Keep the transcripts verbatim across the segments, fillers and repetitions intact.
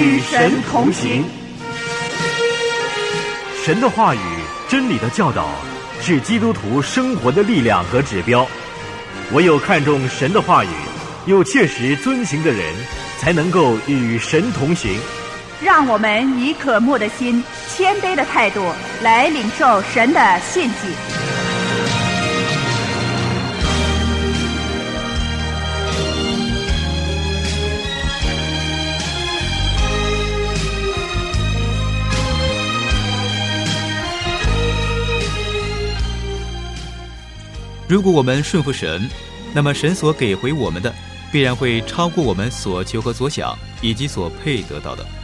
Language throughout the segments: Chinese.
与神同行。神的话语、真理的教导是基督徒生活的力量和指标。唯有看重神的话语，又切实遵行的人，才能够与神同行。 让我们以渴慕的心、谦卑的态度来领受神的信息。 如果我们顺服神，那么神所给回我们的必然会超过我们所求和所想以及所配得到的。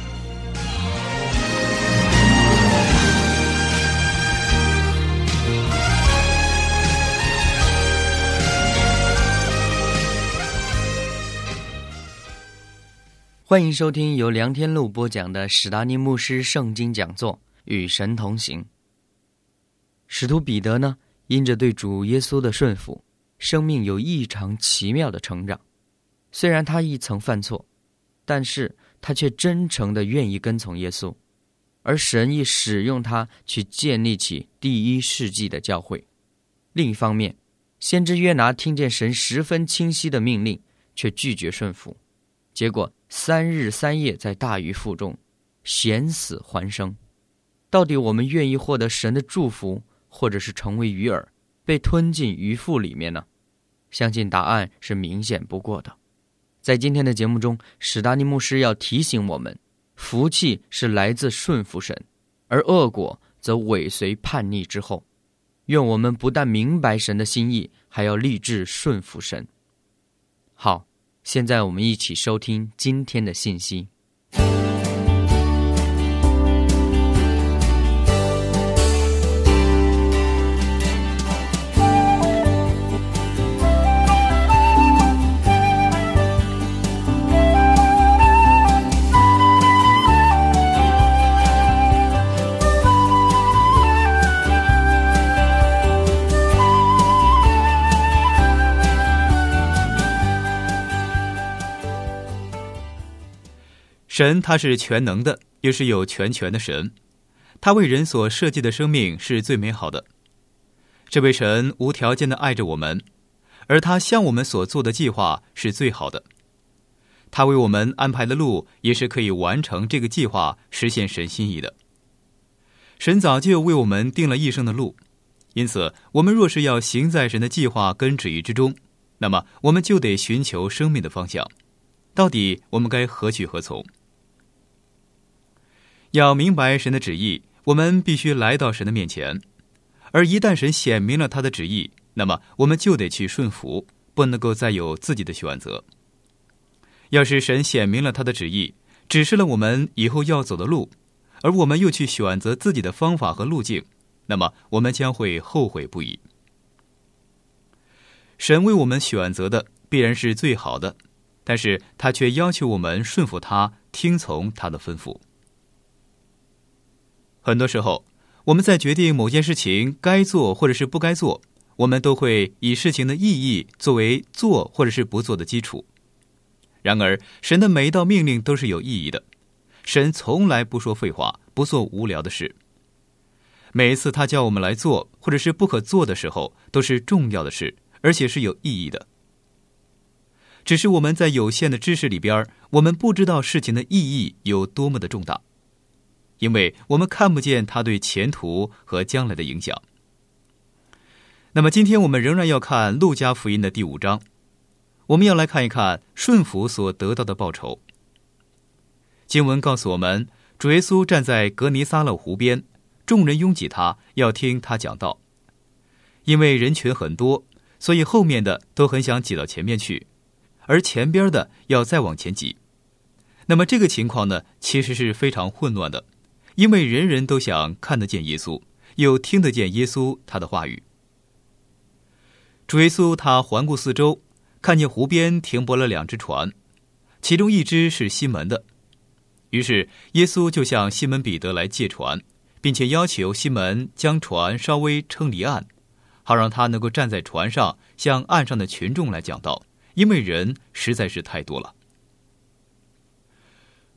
欢迎收听由梁天路播讲的史达尼牧师圣经讲座，与神同行。使徒彼得呢，因着对主耶稣的顺服，生命有异常奇妙的成长。虽然他亦曾犯错，但是他却真诚地愿意跟从耶稣，而神亦使用他去建立起第一世纪的教会。另一方面，先知约拿听见神十分清晰的命令，却拒绝顺服，结果三日三夜在大鱼腹中险死还生。到底我们愿意获得神的祝福，或者是成为鱼饵被吞进鱼腹里面呢？相信答案是明显不过的。在今天的节目中，史达尼牧师要提醒我们，福气是来自顺服神，而恶果则尾随叛逆之后。愿我们不但明白神的心意，还要立志顺服神。好，现在我们一起收听今天的信息。 神他是全能的，又是有全权的神，他为人所设计的生命是最美好的。这位神无条件地爱着我们，而他向我们所做的计划是最好的。他为我们安排的路也是可以完成这个计划，实现神心意的。神早就为我们定了一生的路，因此我们若是要行在神的计划跟旨意之中，那么我们就得寻求生命的方向，到底我们该何去何从？要明白神的旨意，我们必须来到神的面前，而一旦神显明了他的旨意，那么我们就得去顺服，不能够再有自己的选择。要是神显明了他的旨意，指示了我们以后要走的路，而我们又去选择自己的方法和路径，那么我们将会后悔不已。神为我们选择的必然是最好的，但是他却要求我们顺服他，听从他的吩咐。很多时候，我们在决定某件事情该做或者是不该做，我们都会以事情的意义作为做或者是不做的基础。然而，神的每一道命令都是有意义的，神从来不说废话，不做无聊的事。每一次他叫我们来做或者是不可做的时候，都是重要的事，而且是有意义的。只是我们在有限的知识里边，我们不知道事情的意义有多么的重大，因为我们看不见它对前途和将来的影响。那么今天我们仍然要看路加福音的第五章，我们要来看一看顺服所得到的报酬。经文告诉我们，主耶稣站在格尼撒勒湖边，众人拥挤他，要听他讲道。因为人群很多，所以后面的都很想挤到前面去，而前边的要再往前挤。那么这个情况呢，其实是非常混乱的，因为人人都想看得见耶稣，又听得见耶稣他的话语。主耶稣他环顾四周，看见湖边停泊了两只船，其中一只是西门的。于是耶稣就向西门彼得来借船，并且要求西门将船稍微撑离岸，好让他能够站在船上向岸上的群众来讲道，因为人实在是太多了。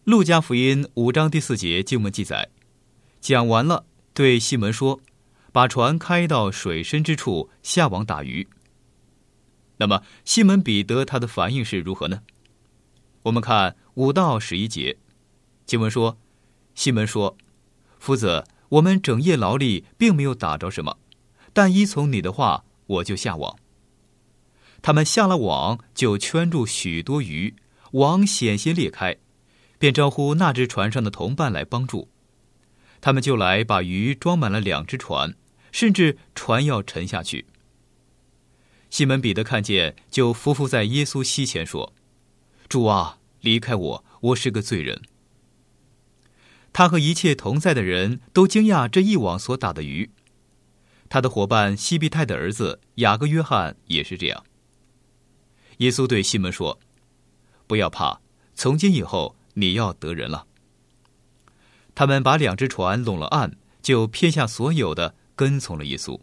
路加福音五章第四节经文记载，讲完了，对西门说，把船开到水深之处，下网打鱼。那么西门彼得他的反应是如何呢？我们看五到十一节，经文说，西门说，夫子，我们整夜劳力，并没有打着什么，但依从你的话，我就下网。他们下了网，就圈住许多鱼，网险些裂开，便招呼那只船上的同伴来帮助。他们就来把鱼装满了两只船，甚至船要沉下去。西门彼得看见，就伏伏在耶稣膝前说，主啊，离开我，我是个罪人。他和一切同在的人都惊讶这一网所打的鱼。他的伙伴西庇太的儿子雅各约翰也是这样。耶稣对西门说，不要怕，从今以后你要得人了。他们把两只船拢了岸，就撇下所有的，跟从了耶稣。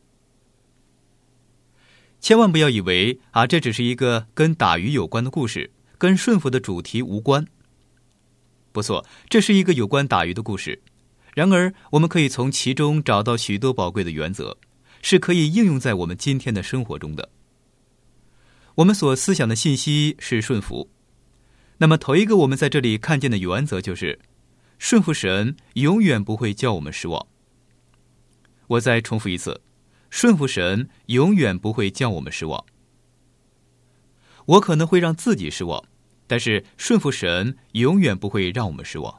千万不要以为啊，这只是一个跟打鱼有关的故事，跟顺服的主题无关。不错，这是一个有关打鱼的故事。然而我们可以从其中找到许多宝贵的原则，是可以应用在我们今天的生活中的。我们所思想的信息是顺服。那么头一个我们在这里看见的原则就是，顺服神永远不会叫我们失望。我再重复一次，顺服神永远不会叫我们失望。我可能会让自己失望，但是顺服神永远不会让我们失望。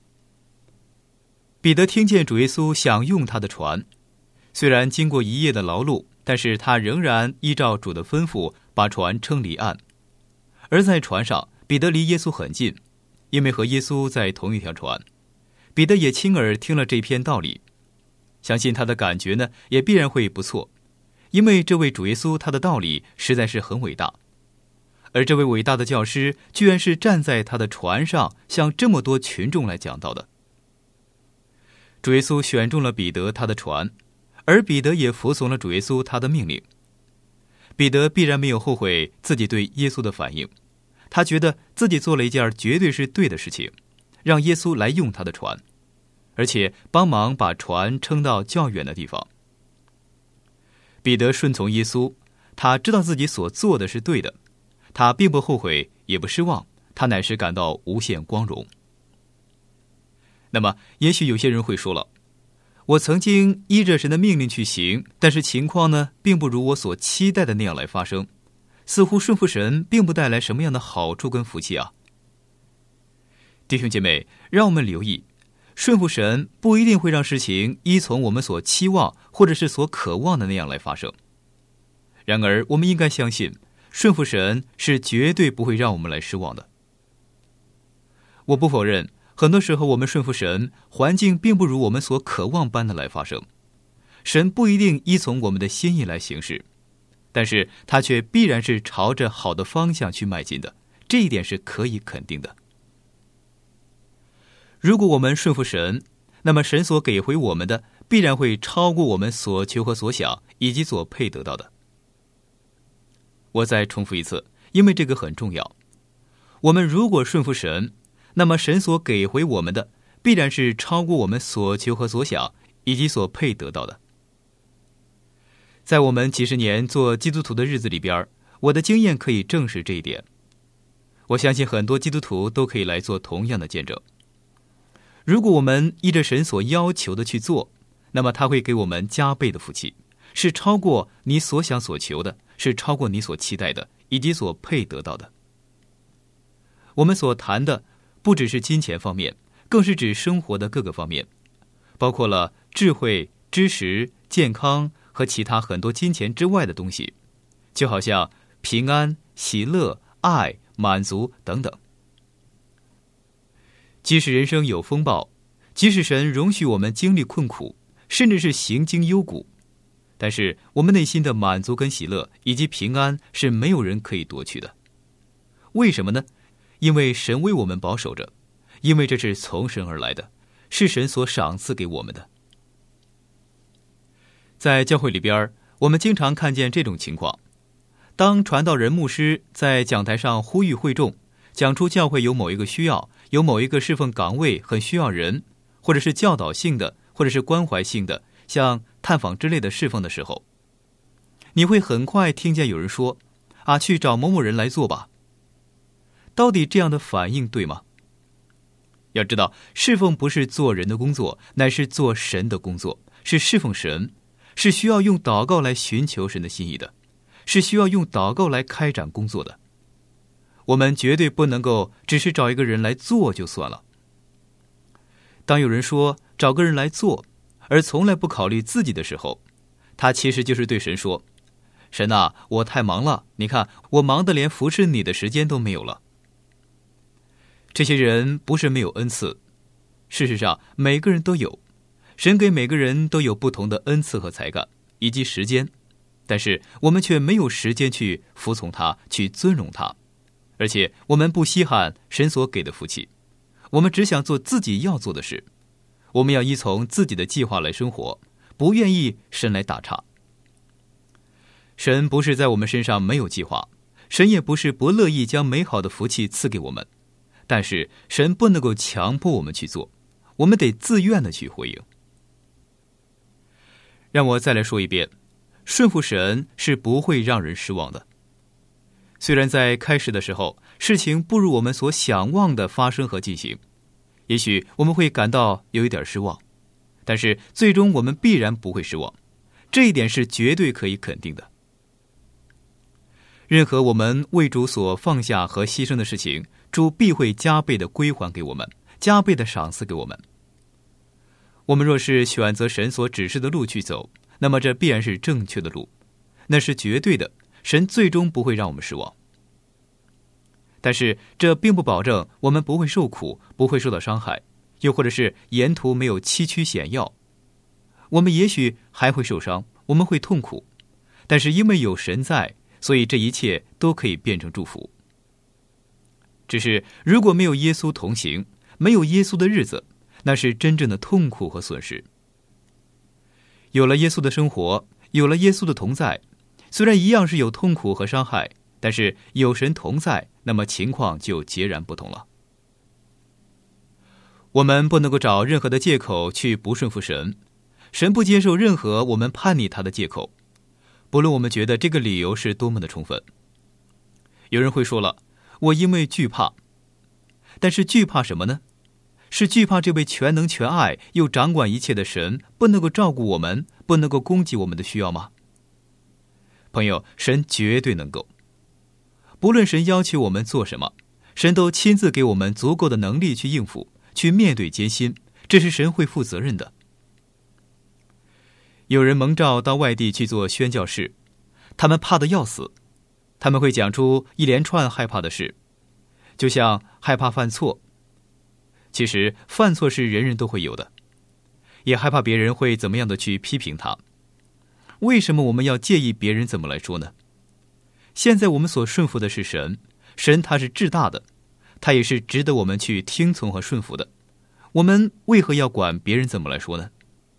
彼得听见主耶稣想用他的船，虽然经过一夜的劳碌，但是他仍然依照主的吩咐把船撑离岸。而在船上，彼得离耶稣很近，因为和耶稣在同一条船。彼得也亲耳听了这篇道理，相信他的感觉呢也必然会不错，因为这位主耶稣他的道理实在是很伟大。而这位伟大的教师居然是站在他的船上向这么多群众来讲道的。主耶稣选中了彼得他的船，而彼得也服从了主耶稣他的命令。彼得必然没有后悔自己对耶稣的反应，他觉得自己做了一件绝对是对的事情，让耶稣来用他的船，而且帮忙把船撑到较远的地方。彼得顺从耶稣，他知道自己所做的是对的，他并不后悔，也不失望，他乃是感到无限光荣。那么也许有些人会说了，我曾经依着神的命令去行，但是情况呢并不如我所期待的那样来发生，似乎顺服神并不带来什么样的好处跟福气啊。弟兄姐妹，让我们留意，顺服神不一定会让事情依从我们所期望或者是所渴望的那样来发生。然而我们应该相信，顺服神是绝对不会让我们来失望的。我不否认，很多时候我们顺服神，环境并不如我们所渴望般的来发生。神不一定依从我们的心意来行事，但是他却必然是朝着好的方向去迈进的，这一点是可以肯定的。如果我们顺服神，那么神所给回我们的必然会超过我们所求和所想以及所配得到的。我再重复一次，因为这个很重要。我们如果顺服神，那么神所给回我们的必然是超过我们所求和所想以及所配得到的。在我们几十年做基督徒的日子里边，我的经验可以证实这一点。我相信很多基督徒都可以来做同样的见证。如果我们依着神所要求的去做，那么他会给我们加倍的福气，是超过你所想所求的，是超过你所期待的以及所配得到的。我们所谈的不只是金钱方面，更是指生活的各个方面，包括了智慧、知识、健康和其他很多金钱之外的东西，就好像平安、喜乐、爱、满足等等。即使人生有风暴，即使神容许我们经历困苦，甚至是行经幽谷，但是我们内心的满足跟喜乐以及平安是没有人可以夺去的。为什么呢？因为神为我们保守着，因为这是从神而来的，是神所赏赐给我们的。在教会里边，我们经常看见这种情况：当传道人牧师在讲台上呼吁会众， 讲出教会有某一个需要，有某一个侍奉岗位很需要人，或者是教导性的，或者是关怀性的，像探访之类的侍奉的时候，你会很快听见有人说啊，去找某某人来做吧。到底这样的反应对吗？要知道，侍奉不是做人的工作，乃是做神的工作，是侍奉神，是需要用祷告来寻求神的心意的，是需要用祷告来开展工作的。我们绝对不能够只是找一个人来做就算了。当有人说找个人来做，而从来不考虑自己的时候，他其实就是对神说，神啊，我太忙了，你看我忙得连服侍你的时间都没有了。这些人不是没有恩赐，事实上每个人都有，神给每个人都有不同的恩赐和才干以及时间，但是我们却没有时间去服从他，去尊荣他，而且我们不稀罕神所给的福气，我们只想做自己要做的事，我们要依从自己的计划来生活，不愿意神来打岔。神不是在我们身上没有计划，神也不是不乐意将美好的福气赐给我们，但是神不能够强迫我们去做，我们得自愿的去回应。让我再来说一遍，顺服神是不会让人失望的。虽然在开始的时候，事情不如我们所想望的发生和进行，也许我们会感到有一点失望，但是最终我们必然不会失望，这一点是绝对可以肯定的。任何我们为主所放下和牺牲的事情，主必会加倍的归还给我们，加倍的赏赐给我们。我们若是选择神所指示的路去走，那么这必然是正确的路，那是绝对的，神最终不会让我们失望。但是这并不保证我们不会受苦，不会受到伤害，又或者是沿途没有崎岖险要。我们也许还会受伤，我们会痛苦，但是因为有神在，所以这一切都可以变成祝福。只是如果没有耶稣同行，没有耶稣的日子，那是真正的痛苦和损失。有了耶稣的生活，有了耶稣的同在，虽然一样是有痛苦和伤害，但是有神同在，那么情况就截然不同了。我们不能够找任何的借口去不顺服神，神不接受任何我们叛逆他的借口，不论我们觉得这个理由是多么的充分。有人会说了，我因为惧怕，但是惧怕什么呢？是惧怕这位全能全爱又掌管一切的神不能够照顾我们，不能够供给我们的需要吗？朋友，神绝对能够。不论神要求我们做什么，神都亲自给我们足够的能力去应付，去面对艰辛，这是神会负责任的。有人蒙召到外地去做宣教士，他们怕得要死，他们会讲出一连串害怕的事，就像害怕犯错。其实犯错是人人都会有的，也害怕别人会怎么样的去批评他。为什么我们要介意别人怎么来说呢？现在我们所顺服的是神，神他是至大的，他也是值得我们去听从和顺服的，我们为何要管别人怎么来说呢？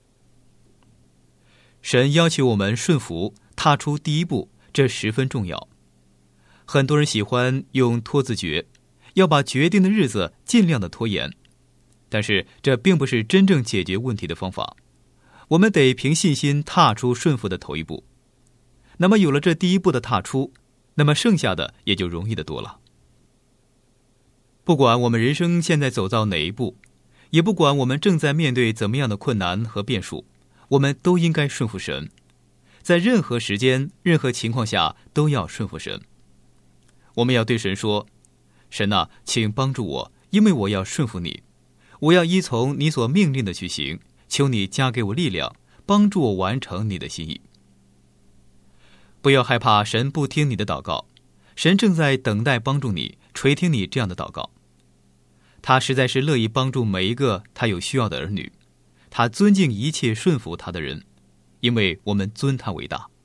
神要求我们顺服，踏出第一步，这十分重要。很多人喜欢用拖字诀，要把决定的日子尽量的拖延，但是这并不是真正解决问题的方法。我们得凭信心踏出顺服的头一步。那么有了这第一步的踏出，那么剩下的也就容易得多了。不管我们人生现在走到哪一步，也不管我们正在面对怎么样的困难和变数，我们都应该顺服神。在任何时间、任何情况下都要顺服神。我们要对神说，神啊，请帮助我，因为我要顺服你，我要依从你所命令的去行，求你加给我力量，帮助我完成你的心意。不要害怕神不听你的祷告，神正在等待帮助你，垂听你这样的祷告。他实在是乐意帮助每一个他有需要的儿女，他尊敬一切顺服他的人，因为我们尊他为大。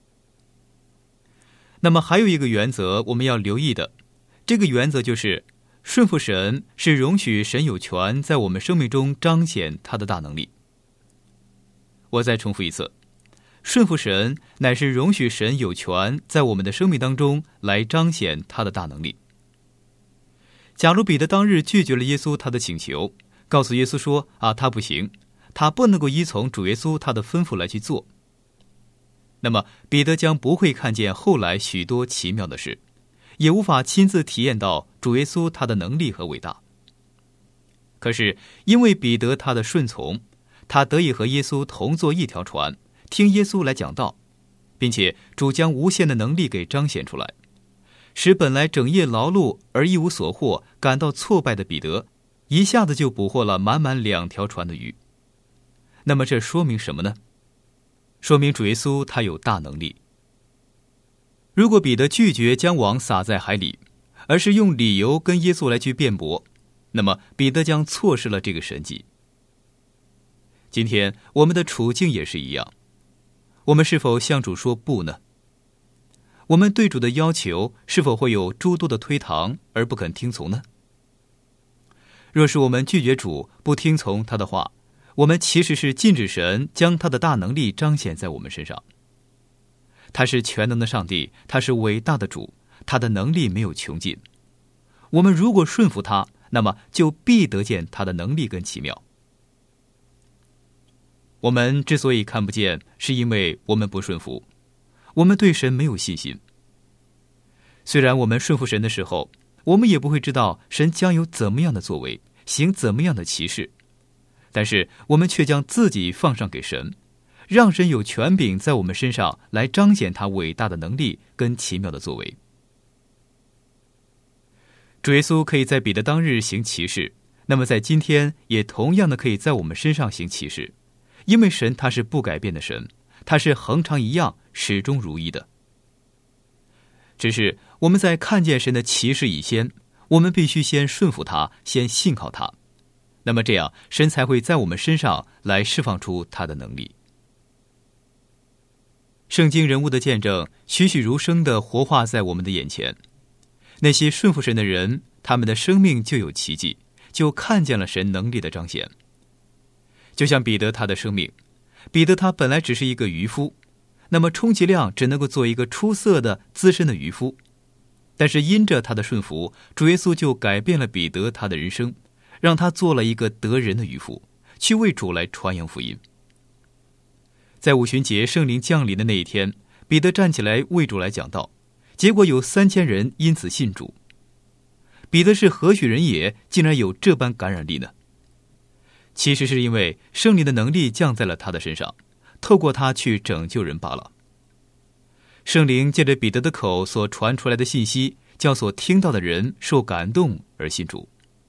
那么还有一个原则我们要留意的，这个原则就是顺服神是容许神有权在我们生命中彰显他的大能力。我再重复一次，顺服神乃是容许神有权在我们的生命当中来彰显他的大能力。 假如彼得当日拒绝了耶稣他的请求，告诉耶稣说啊，他不行，他不能够依从主耶稣他的吩咐来去做，那么彼得将不会看见后来许多奇妙的事，也无法亲自体验到主耶稣他的能力和伟大。可是因为彼得他的顺从，他得以和耶稣同坐一条船，听耶稣来讲道，并且主将无限的能力给彰显出来，使本来整夜劳碌而一无所获，感到挫败的彼得一下子就捕获了满满两条船的鱼。那么这说明什么呢？说明主耶稣他有大能力。如果彼得拒绝将网撒在海里，而是用理由跟耶稣来去辩驳，那么彼得将错失了这个神迹。今天我们的处境也是一样，我们是否向主说不呢？我们对主的要求是否会有诸多的推搪而不肯听从呢？若是我们拒绝主，不听从他的话，我们其实是禁止神将他的大能力彰显在我们身上。他是全能的上帝，他是伟大的主，他的能力没有穷尽。我们如果顺服他，那么就必得见他的能力跟奇妙。我们之所以看不见，是因为我们不顺服，我们对神没有信心。虽然我们顺服神的时候，我们也不会知道神将有怎么样的作为，行怎么样的奇事，但是我们却将自己放上给神，让神有权柄在我们身上来彰显他伟大的能力跟奇妙的作为。主耶稣可以在彼得当日行奇事，那么在今天也同样的可以在我们身上行奇事，因为神他是不改变的神，他是恒常一样始终如一的。只是我们在看见神的奇事以前，我们必须先顺服他，先信靠他，那么这样神才会在我们身上来释放出他的能力。圣经人物的见证栩栩如生地活化在我们的眼前，那些顺服神的人，他们的生命就有奇迹，就看见了神能力的彰显。就像彼得他的生命，彼得他本来只是一个渔夫，那么充其量只能够做一个出色的资深的渔夫，但是因着他的顺服，主耶稣就改变了彼得他的人生，让他做了一个得人的渔夫，去为主来传扬福音。在五旬节圣灵降临的那一天，彼得站起来为主来讲道，结果有三千人因此信主。彼得是何许人也，竟然有这般感染力呢？其实是因为圣灵的能力降在了他的身上，透过他去拯救人罢了。圣灵借着彼得的口所传出来的信息，叫所听到的人受感动而信主。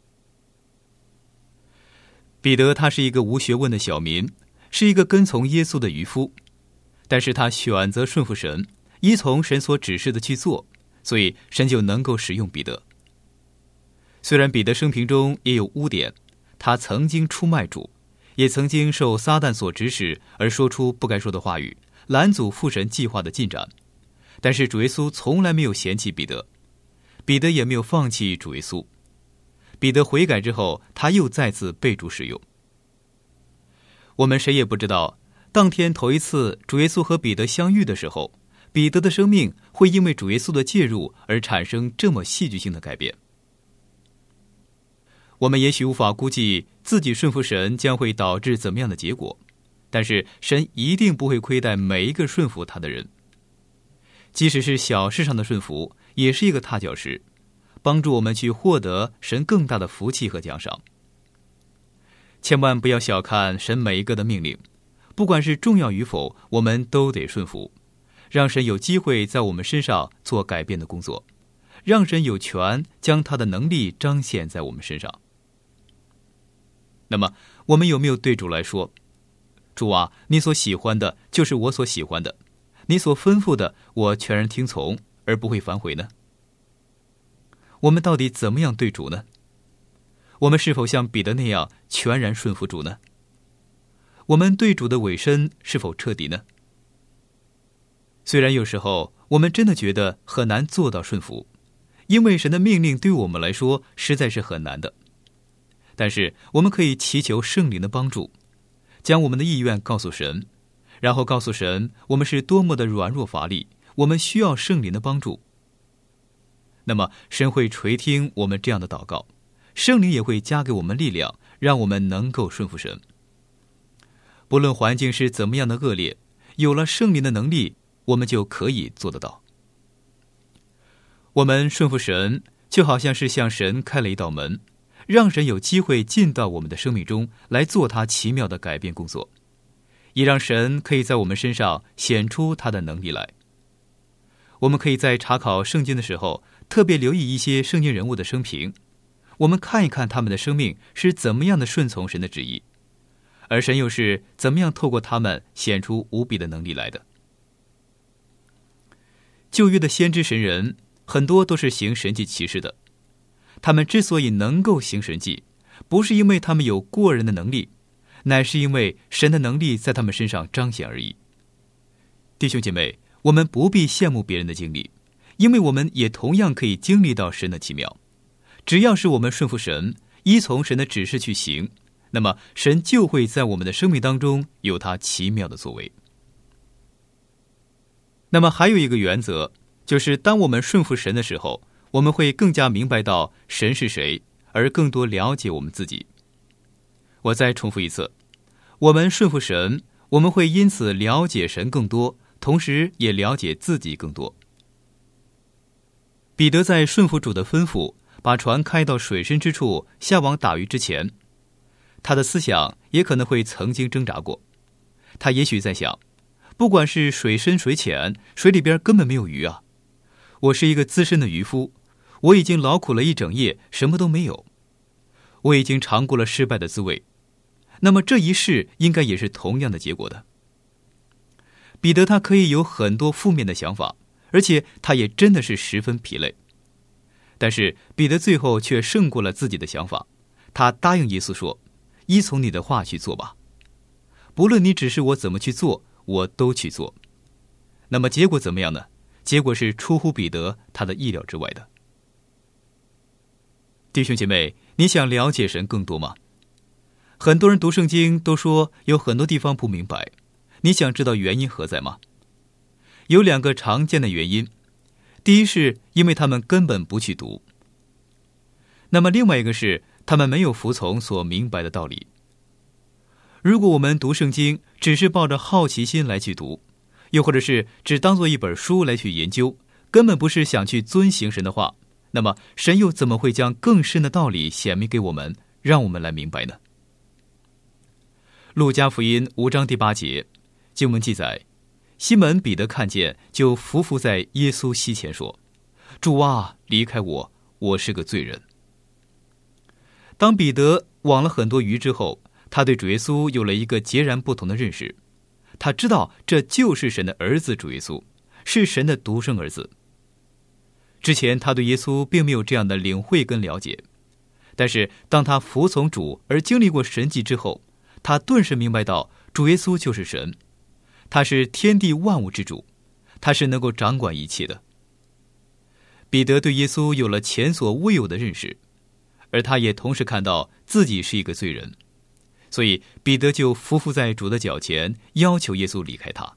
彼得他是一个无学问的小民，是一个跟从耶稣的渔夫，但是他选择顺服神，依从神所指示的去做，所以神就能够使用彼得。虽然彼得生平中也有污点，他曾经出卖主，也曾经受撒旦所指使而说出不该说的话语，拦阻父神计划的进展，但是主耶稣从来没有嫌弃彼得，彼得也没有放弃主耶稣。彼得悔改之后，他又再次被主使用。我们谁也不知道，当天头一次主耶稣和彼得相遇的时候，彼得的生命会因为主耶稣的介入而产生这么戏剧性的改变。我们也许无法估计自己顺服神将会导致怎么样的结果，但是神一定不会亏待每一个顺服他的人。即使是小事上的顺服，也是一个踏脚石，帮助我们去获得神更大的福气和奖赏。千万不要小看神每一个的命令，不管是重要与否，我们都得顺服，让神有机会在我们身上做改变的工作，让神有权将他的能力彰显在我们身上。那么我们有没有对主来说，主啊，你所喜欢的就是我所喜欢的，你所吩咐的我全然听从，而不会反悔呢？我们到底怎么样对主呢？我们是否像彼得那样全然顺服主呢？我们对主的委身是否彻底呢？虽然有时候我们真的觉得很难做到顺服，因为神的命令对我们来说实在是很难的，但是我们可以祈求圣灵的帮助，将我们的意愿告诉神，然后告诉神我们是多么的软弱乏力，我们需要圣灵的帮助。 那么神会垂听我们这样的祷告，圣灵也会加给我们力量，让我们能够顺服神。不论环境是怎么样的恶劣，有了圣灵的能力，我们就可以做得到。我们顺服神，就好像是向神开了一道门，让神有机会进到我们的生命中来做他奇妙的改变工作，也让神可以在我们身上显出他的能力来。我们可以在查考圣经的时候，特别留意一些圣经人物的生平，我们看一看他们的生命是怎么样的顺从神的旨意，而神又是怎么样透过他们显出无比的能力来的。旧约的先知神人很多都是行神迹奇事的，他们之所以能够行神迹，不是因为他们有过人的能力，乃是因为神的能力在他们身上彰显而已。弟兄姐妹，我们不必羡慕别人的经历，因为我们也同样可以经历到神的奇妙。只要是我们顺服神，依从神的指示去行，那么神就会在我们的生命当中有他奇妙的作为。那么还有一个原则，就是当我们顺服神的时候，我们会更加明白到神是谁，而更多了解我们自己。我再重复一次，我们顺服神，我们会因此了解神更多，同时也了解自己更多。彼得在顺服主的吩咐，把船开到水深之处下网打鱼之前，他的思想也可能会曾经挣扎过。他也许在想，不管是水深水浅，水里边根本没有鱼啊，我是一个资深的渔夫，我已经劳苦了一整夜，什么都没有，我已经尝过了失败的滋味，那么这一世应该也是同样的结果的。彼得他可以有很多负面的想法，而且他也真的是十分疲累，但是彼得最后却胜过了自己的想法，他答应耶稣说，依从你的话去做吧，不论你指示我怎么去做，我都去做。那么结果怎么样呢？结果是出乎彼得他的意料之外的。弟兄姐妹，你想了解神更多吗？很多人读圣经都说有很多地方不明白，你想知道原因何在吗？有两个常见的原因，第一是因为他们根本不去读，那么另外一个是他们没有服从所明白的道理。如果我们读圣经只是抱着好奇心来去读，又或者是只当作一本书来去研究，根本不是想去遵行神的话，那么神又怎么会将更深的道理显明给我们，让我们来明白呢？路加福音五章第八节，经文记载，西门彼得看见，就伏伏在耶稣膝前说，主啊，离开我，我是个罪人。当彼得网了很多鱼之后，他对主耶稣有了一个截然不同的认识，他知道这就是神的儿子主耶稣，是神的独生儿子。之前他对耶稣并没有这样的领会跟了解，但是当他服从主而经历过神迹之后，他顿时明白到主耶稣就是神，他是天地万物之主，他是能够掌管一切的。彼得对耶稣有了前所未有的认识，而他也同时看到自己是一个罪人，所以彼得就伏伏在主的脚前，要求耶稣离开他。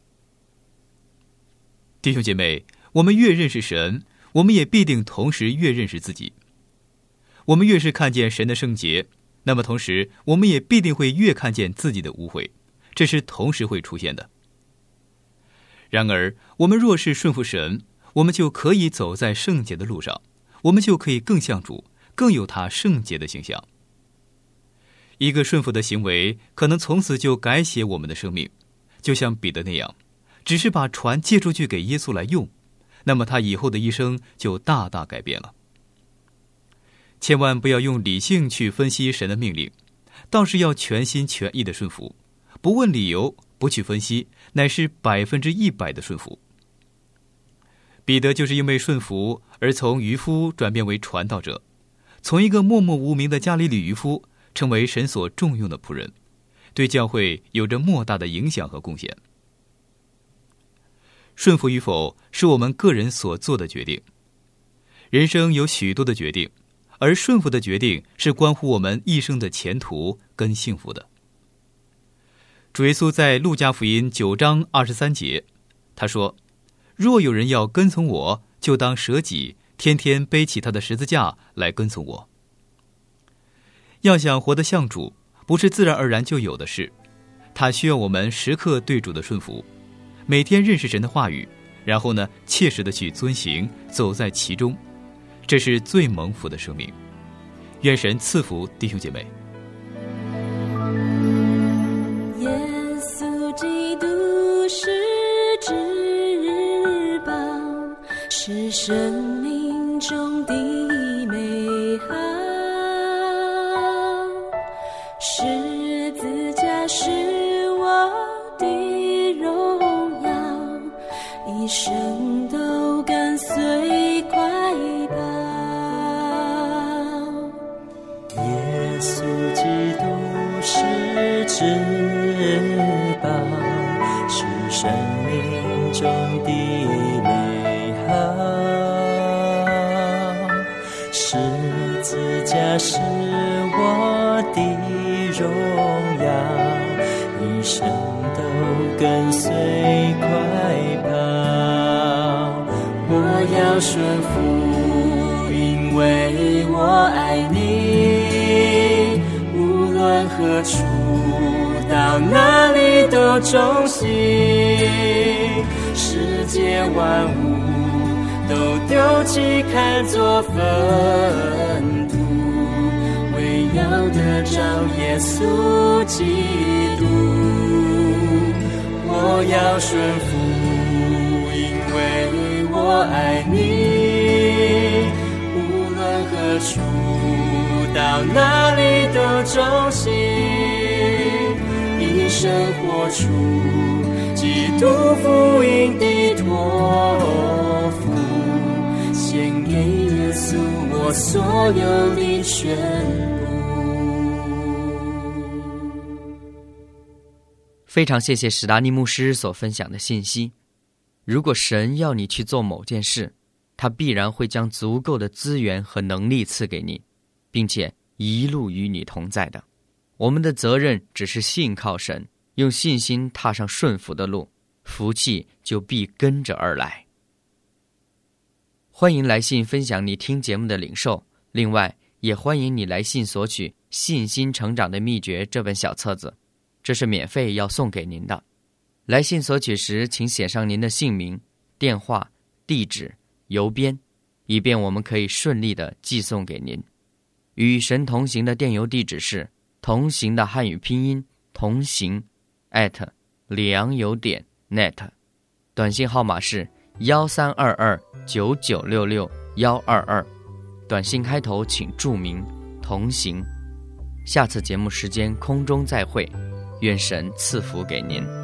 弟兄姐妹，我们越认识神，我们也必定同时越认识自己。我们越是看见神的圣洁，那么同时我们也必定会越看见自己的污秽，这是同时会出现的。然而我们若是顺服神，我们就可以走在圣洁的路上，我们就可以更像主，更有他圣洁的形象。一个顺服的行为可能从此就改写我们的生命，就像彼得那样，只是把船借出去给耶稣来用，那么他以后的一生就大大改变了。千万不要用理性去分析神的命令，倒是要全心全意的顺服，不问理由，不去分析，乃是百分之一百的顺服。彼得就是因为顺服而从渔夫转变为传道者，从一个默默无名的加利利渔夫成为神所重用的仆人，对教会有着莫大的影响和贡献。顺服与否是我们个人所做的决定，人生有许多的决定，而顺服的决定是关乎我们一生的前途跟幸福的。主耶稣在路加福音九章二十三节，他说，若有人要跟从我，就当舍己， 天天背起他的十字架来跟从我。要想活得像主，不是自然而然就有的事，他需要我们时刻对主的顺服，每天认识神的话语，然后呢，切实的去遵行，走在其中，这是最蒙福的生命。愿神赐福弟兄姐妹。 耶稣基督是至宝，是生命中的美好，十字架是我的荣耀，一生都跟随快跑。 耶稣基督是至宝，是生命中的美好，十字架是我的荣耀，一生都跟随快跑。我要顺服，因为我爱你，无论何处到哪里都忠心，世界万物都丢弃看作粪土，为要得着耶稣基督。我要顺服，因为我爱你，无论何处到哪里都忠心，一生活出基督福音的托付，献给耶稣我所有的全部。 非常谢谢史达尼牧师所分享的信息。如果神要你去做某件事，他必然会将足够的资源和能力赐给你，并且一路与你同在的。我们的责任只是信靠神，用信心踏上顺服的路，福气就必跟着而来。欢迎来信分享你听节目的领受，另外也欢迎你来信索取《信心成长的秘诀》这本小册子，这是免费要送给您的。来信索取时，请写上您的姓名、电话、地址、邮编，以便我们可以顺利地寄送给您。与神同行的电邮地址是同行的汉语拼音同行 at 良友点 net， 短信号码是幺三二二九九六六幺二二，短信开头请注明同行。下次节目时间空中再会，愿神赐福给您。